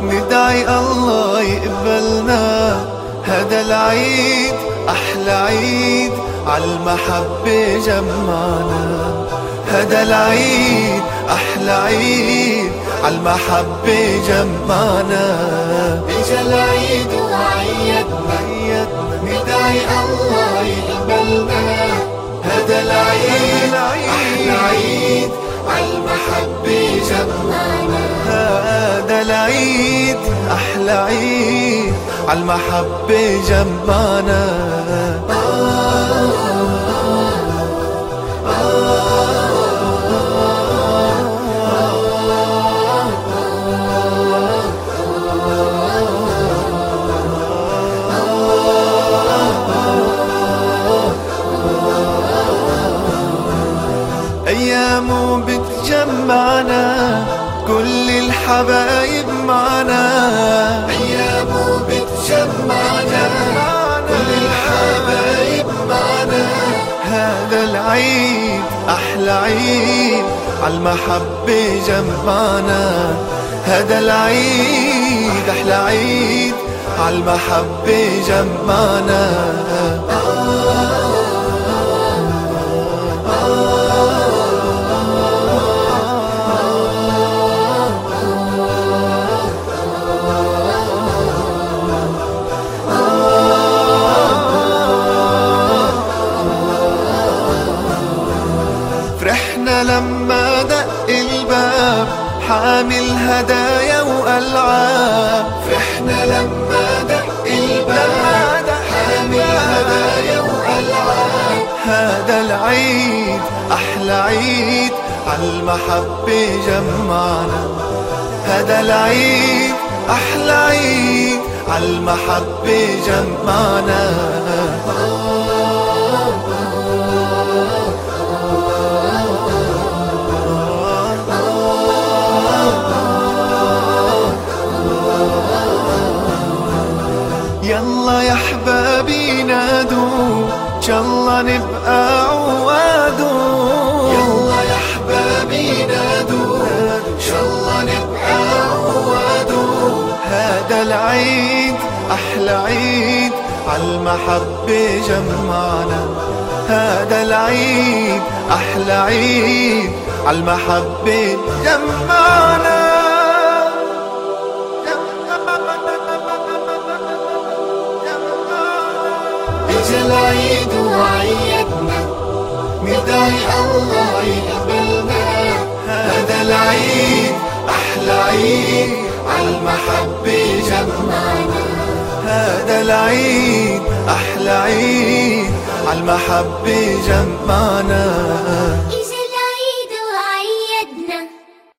ندعي الله يقبلنا. هذا العيد أحلى عيد عالمحبة جمعنا. هذا العيد أحلى عيد عالمحبة جمعنا. إجا العيد وعيدنا، ندعي الله يقبلنا. هذا العيد أحلى عيد عالمحبة جمعنا. هذا العيد أحلى عيد عالمحبة جمعنا. أيامه بتجمعنا، كل الحبايب معنا. أيامه بتجمعنا، كل الحبايب معنا. هذا العيد أحلى عيد عالمحبة جمعنا. هذا العيد أحلى عيد عالمحبة جمعنا. فرحنا لما دق الباب حامل هدايا وألعاب. فرحنا لما دق الباب حامل هدايا وألعاب. هذا العيد أحلى عيد عالمحبة جمعنا. هذا العيد أحلى عيد عالمحبة جمعنا. يلا يا احبابي نادوا، ان شاء الله نبقى عوادوا. يلا يا احبابي نادوا، ان شاء الله نبقى عوادوا. هذا العيد احلى عيد عالمحبة جمعنا. هذا العيد احلى عيد عالمحبة جمعنا. إجا العيد وعيدنا، ندعي الله يقبلنا. هذا العيد أحلى عيد عالمحبة جمعنا. هذا العيد أحلى عيد عالمحبة جمعنا.